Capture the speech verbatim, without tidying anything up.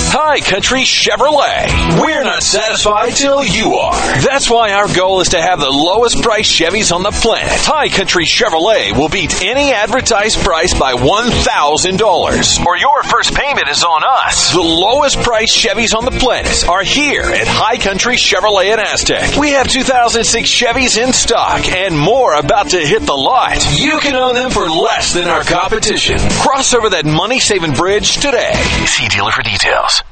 High Country Chevrolet. We're not satisfied till you are. That's why our goal is to have the lowest price Chevys on the planet. High Country Chevrolet will beat any advertised price by one thousand dollars. Or your first payment is on us. The lowest price Chevys on the planet are here at High Country Chevrolet in Aztec. We have two thousand six Chevys in stock and more about to hit the lot. You can own them for less than our competition. Cross over that money-saving bridge today. See dealer for details.